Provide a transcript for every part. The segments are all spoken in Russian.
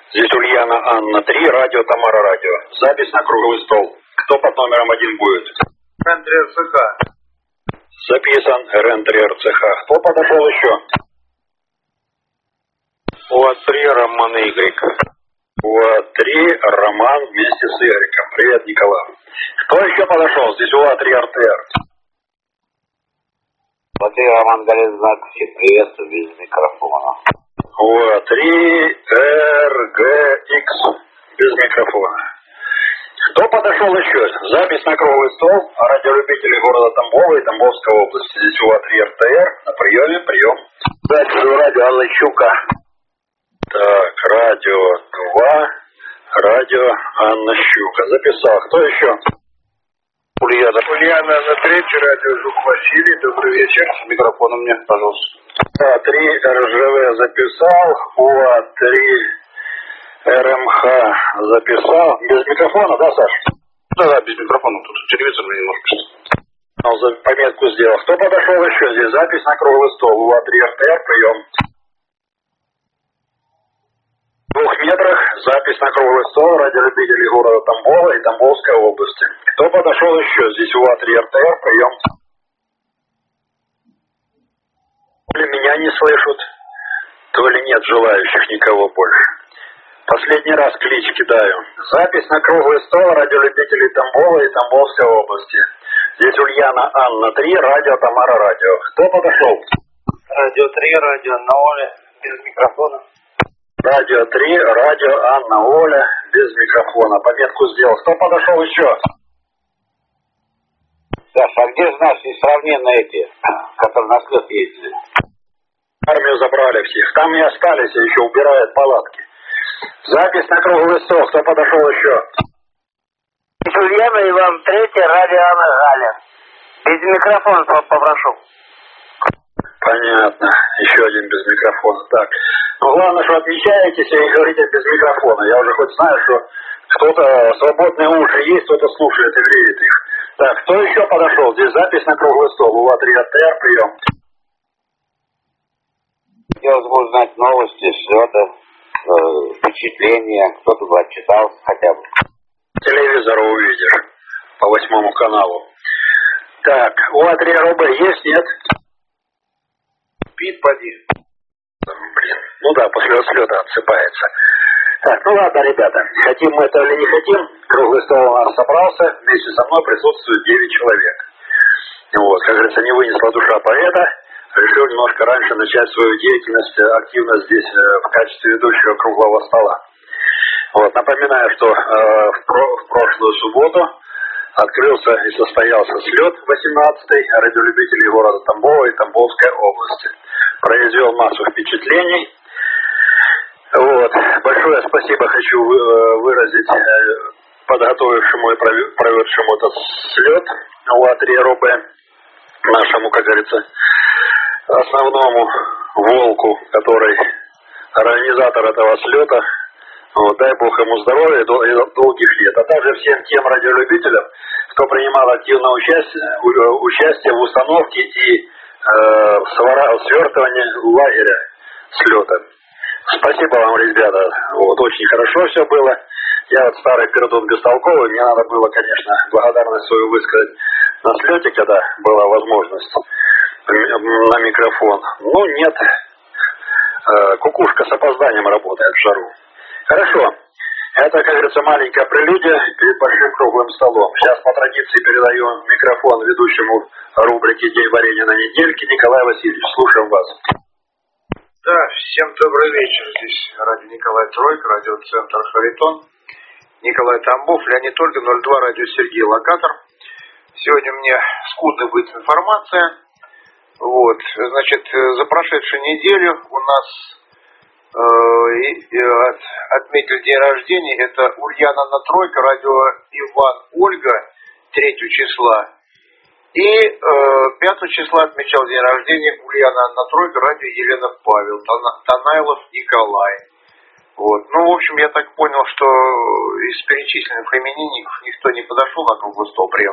Здесь Ульяна Анна 3, радио Тамара радио. Запись на круглый стол. Кто под номером 1 будет? Рентри РЦХ. Записан Рентри РЦХ. Кто подошел еще? УА-3 Роман Y. УА-3 Роман вместе с Игорьком. Привет, Николай. Кто еще подошел? Здесь УА-3 РТР. УА-3 Роман Галин, всех приветствую без микрофона. УА-3 РГХ без микрофона. Кто подошел еще? Запись на круглый стол. Радиолюбители города Тамбова и Тамбовской области. Здесь УА-3 РТР. На приеме, прием. Запись радио Анна Щука. Так, радио 2, радио Анна Щука. Записал. Кто еще? Ульяна на 3, радио Жук Василий. Добрый вечер. С микрофоном мне, пожалуйста. УА-3 РЖВ записал. УА-3 РМХ записал. Без микрофона, да, Саш? Да, без микрофона. Тут телевизор мне немножко. Пометку сделал. Кто подошел еще? Здесь запись на круглый стол. УА-3 РТР, прием. В 2 метрах запись на круглый стол. Радиолюбители города Тамбова и Тамбовской области. Кто подошел еще? Здесь УА-3 РТР, прием. То ли меня не слышат, то ли нет желающих никого больше. Последний раз клич кидаю. Запись на круглый стол радиолюбителей Тамбова и Тамбовской области. Здесь Ульяна Анна 3, радио Тамара радио. Кто подошел? Радио 3, радио Анна Оля, без микрофона. Радио 3, радио Анна Оля, без микрофона. Пометку сделал. Кто подошел еще? Саша, а где же наши несравненные эти, которые на след ездили? Армию забрали всех. Там и остались, и еще убирают палатки. Запись на круглый стол. Кто подошел еще? Ульяна и вам 3, радио Анна Галя. Без микрофона попрошу. Понятно. Еще один без микрофона. Так. Ну, главное, что отмечаетесь и говорите без микрофона. Я уже хоть знаю, что кто-то свободные уши есть, кто-то слушает и греет их. Так, кто еще подошел? Здесь запись на круглый стол. УА-3 РТР, прием. Хотелось бы узнать новости, что-то, впечатления, кто-то бы отчитался хотя бы. Телевизор увидишь по 8 каналу. Так, УА-3 РБ есть, нет? Спит, поди. Блин, ну да, после слета отсыпается. Так, ну ладно, ребята, хотим мы это или не хотим, круглый стол у нас собрался, вместе со мной присутствует 9 человек. Вот, как говорится, не вынесла душа поэта, решил немножко раньше начать свою деятельность активно здесь в качестве ведущего круглого стола. Вот, напоминаю, что в прошлую субботу открылся и состоялся слет 18-й радиолюбителей города Тамбова и Тамбовской области. Произвел массу впечатлений. Вот. Большое спасибо хочу выразить подготовившему и проведшему этот слет УА-3 РОБ, нашему, как говорится, основному волку, который организатор этого слета. Вот, дай Бог ему здоровья и долгих лет. А также всем тем радиолюбителям, кто принимал активное участие в установке и свертывании лагеря слета. Спасибо вам, ребята. Вот, очень хорошо все было. Я вот старый пердун бестолковый, мне надо было, конечно, благодарность свою высказать на слете, когда была возможность на микрофон. Ну, нет. Кукушка с опозданием работает в жару. Хорошо. Это, как говорится, маленькая прелюдия перед большим круглым столом. Сейчас по традиции передаю микрофон ведущему рубрики «День варенья на недельке» Николай Васильевич. Слушаем вас. Да, всем добрый вечер. Здесь радио Николай Тройка, радиоцентр Харитон. Николай Тамбов, Леонид Ольга, 02, радио Сергей, локатор. Сегодня у меня скудная будет информация. Вот, значит, за прошедшую неделю у нас отметили день рождения. Это Ульяна на Тройка, радио Иван Ольга, 3 числа. И 5 числа отмечал день рождения Ульяна на Тройка, радио Елена Павел, Танайлов Николай. Вот. Ну, в общем, я так понял, что из перечисленных именинников никто не подошел на круглый стол прием.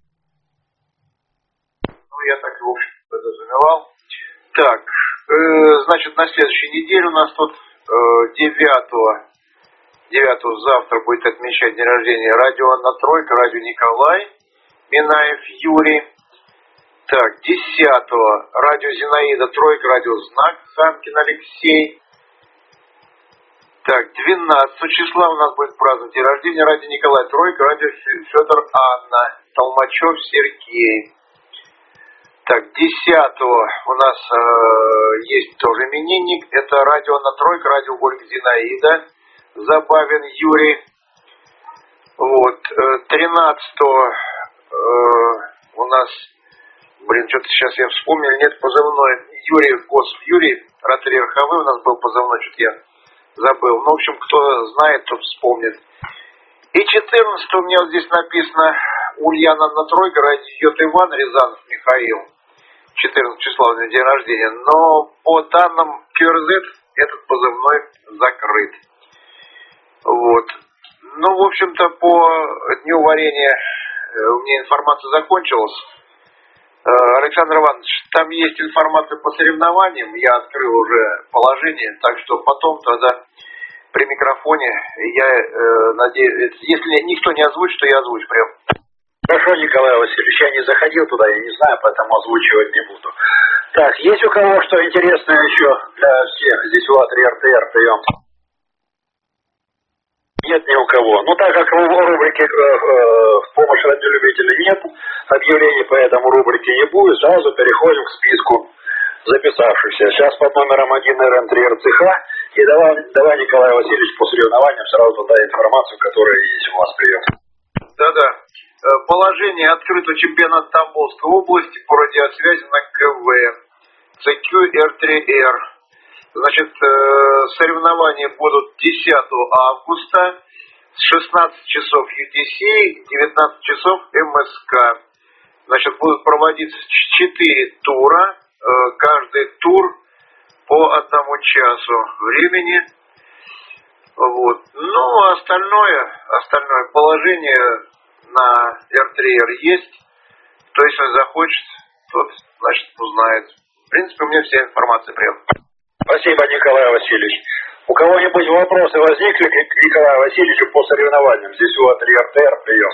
Ну, я так, в общем, подразумевал. Так, значит, на следующей неделе у нас тут 9 9 завтра будет отмечать день рождения радио Анна Тройка, радио Николай, Минаев Юрий. Так, 10-го радио Зинаида Тройка, радио Знак, Санкин Алексей. Так, 12 числа у нас будет праздновать день рождения радио Николай Тройка, радио Федор Анна, Толмачев Сергей. Так, 10-го у нас есть тоже именинник, это радио Анна Тройка, радио Ольга Зинаида, Забавин Юрий. Вот, 13-го у нас, что-то сейчас я вспомнил, нет, позывной Юрий, Косов Юрий, ротари РХВ у нас был позывной, что-то я забыл. Ну, в общем, кто знает, тот вспомнит. И 14 у меня вот здесь написано Ульяна Анна Тройка, радио Иван, Рязанов Михаил. 14 числа у него день рождения. Но по данным QRZ этот позывной закрыт. Вот. Ну, в общем-то, по дню варенья у меня информация закончилась. Александр Иванович, там есть информация по соревнованиям, я открыл уже положение, так что потом тогда при микрофоне я надеюсь, если никто не озвучит, то я озвучу прям. Хорошо, Николай Васильевич, я не заходил туда, я не знаю, поэтому озвучивать не буду. Так, есть у кого что интересное еще для всех? Здесь у РТР прием. Нет ни у кого. Ну, так как в рубрике в помощь радиолюбителей нет объявлений по этому рубрике не будет, сразу переходим к списку записавшихся. Сейчас под номером 1 РН3 РЦХ. И давай, Николай Васильевич, по соревнованиям сразу дай информацию, которая есть у вас. Прием. Да-да. Положение открытого чемпионата Тамбовской области по радиосвязи на КВ. CQ-R3R. Значит, соревнования будут 10 августа с 16 часов UTC, 19 часов МСК. Значит, будут проводиться 4 тура, каждый тур по 1 часу времени. Вот. Ну, остальное положение на R3R есть. Кто если захочет, тот, значит, узнает. В принципе, у меня вся информация прям. Спасибо, Николай Васильевич. У кого-нибудь вопросы возникли к Николаю Васильевичу по соревнованиям? Здесь у РТР прием.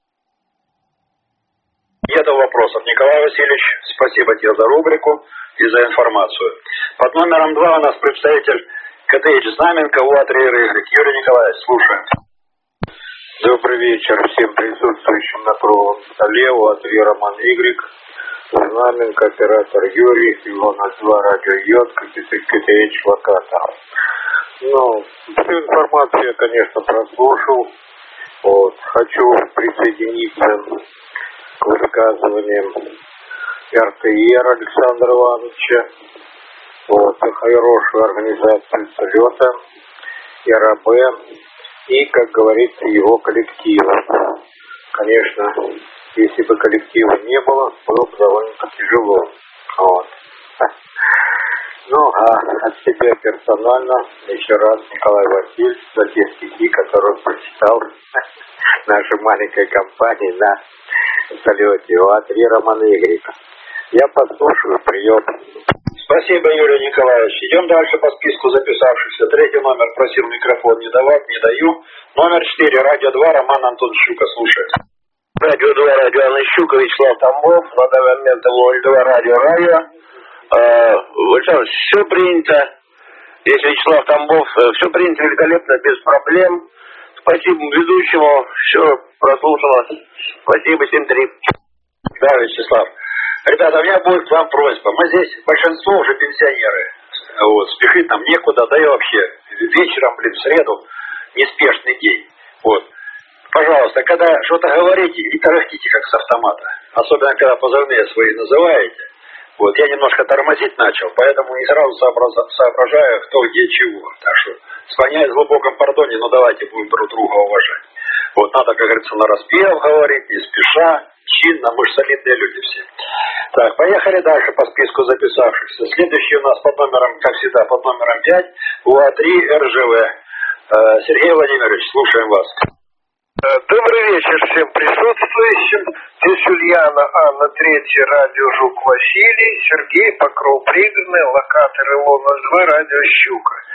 Нет вопросов. Николай Васильевич, спасибо тебе за рубрику и за информацию. Под номером 2 у нас представитель КТХ Знаменка УА-3Y. Юрий Николаевич, слушаем. Добрый вечер всем присутствующим на круглом столе. УА-3 Роман Y. Знаменка, оператор Юрий, Илона 2, радио Йод, КТХ локатор. Ну, всю информацию я, конечно, прослушал. Вот. Хочу присоединиться к высказываниям РТР Александра Ивановича. Вот. За хорошую организацию слета, РАБ и, как говорится, его коллектива. Конечно, если бы коллектива не было, было бы довольно тяжело. Вот. Ну, а от себя персонально еще раз Николай Васильевич за те стихи, которые прочитал нашей маленькой компании на салюте УА-3 Романа Игоря. Я послушаю, прием. Спасибо, Юрий Николаевич. Идем дальше по списку записавшихся. 3 номер просил микрофон не давать, не даю. Номер 4, радио 2, Роман Антон Щука, слушает. Радио 2, радио Анна Щука, Вячеслав Тамбов, на данный момент ЛОЛь-2, радио Райо. Александр, все принято. Если Вячеслав Тамбов, все принято великолепно, без проблем. Спасибо ведущему, все прослушано. Спасибо, 7-3. Да, Вячеслав. Ребята, у меня будет к вам просьба. Мы здесь большинство уже пенсионеры. Вот, спешить нам некуда, да и вообще вечером, в среду, неспешный день. Вот. Пожалуйста, когда что-то говорите, не тарахтите, как с автомата. Особенно, когда позывные свои называете. Вот, я немножко тормозить начал, поэтому не сразу соображаю, кто где чего. Так что, склоняюсь в глубоком пардоне, но давайте будем друг друга уважать. Вот, надо, как говорится, нараспев говорить, не спеша, чинно, мы же солидные люди все. Так, поехали дальше по списку записавшихся. Следующий у нас под номером, как всегда, под номером 5, УА-3 РЖВ. Сергей Владимирович, слушаем вас. Добрый вечер всем присутствующим. Здесь Ульяна, Анна, 3, радио Жук Василий, Сергей, Покров Пригорный, локатор ИЛО-02, радио Щука.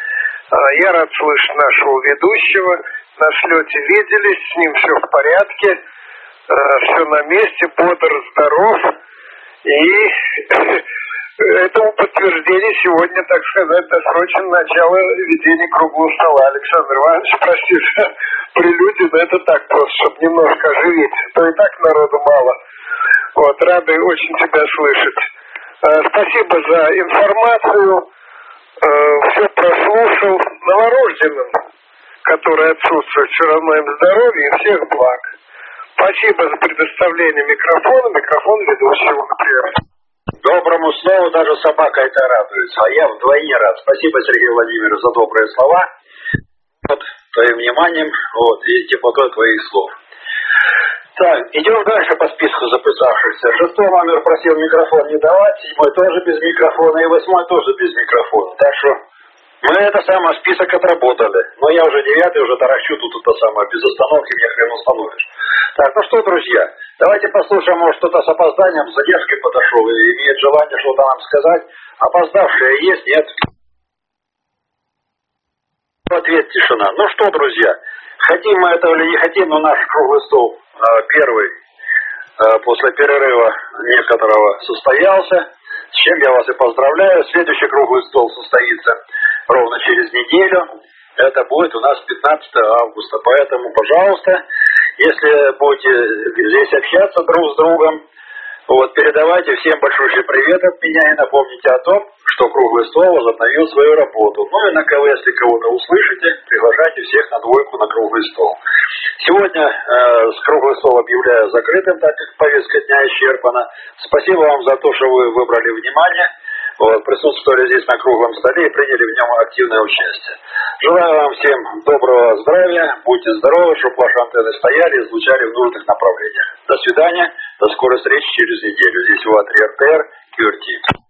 Я рад слышать нашего ведущего. На слете виделись, с ним все в порядке, все на месте, бодр, здоров. И этому подтверждение сегодня, так сказать, досрочно начало ведения круглого стола. Александр Иванович, прости за прелюдию, но это так просто, чтобы немножко оживить. То и так народу мало. Вот, рады очень тебя слышать. Спасибо за информацию. Все прослушал. Новорожденным, которые отсутствуют, все равно им здоровья и всех благ. Спасибо за предоставление микрофона. Микрофон ведущего, например. Доброму слову даже собака это радуется, а я вдвойне рад. Спасибо, Сергей Владимирович, за добрые слова. Вот, твоим вниманием, вот, и теплотой твоих слов. Так, идем дальше по списку записавшихся. 6-й номер просил микрофон не давать, 7-й тоже без микрофона, и 8-й тоже без микрофона. Так что мы это самое список отработали. Но я уже 9-й, уже таращу тут это самое, без остановки мне хрен установишь. Так, ну что, друзья, давайте послушаем, может, кто-то с опозданием, с задержкой подошел и имеет желание что-то нам сказать. Опоздавшие есть, нет? Ответ тишина. Ну что, друзья, хотим мы этого или не хотим, но наш круглый стол первый после перерыва некоторого состоялся, с чем я вас и поздравляю. Следующий круглый стол состоится ровно через неделю. Это будет у нас 15 августа. Поэтому, пожалуйста, если будете здесь общаться друг с другом, вот, передавайте всем большущий привет от меня и напомните о том, что круглый стол возобновил свою работу. Ну и на кого, если кого-то услышите, приглашайте всех на двойку на круглый стол. Сегодня с круглый стол объявляю закрытым, так как повестка дня исчерпана. Спасибо вам за то, что вы выбрали внимание, вот, присутствовали здесь на круглом столе и приняли в нем активное участие. Желаю вам всем доброго здравия, будьте здоровы, чтобы ваши антенны стояли и излучали в нужных направлениях. До свидания, до скорой встречи через неделю. Здесь УА-3 РТР, QRT.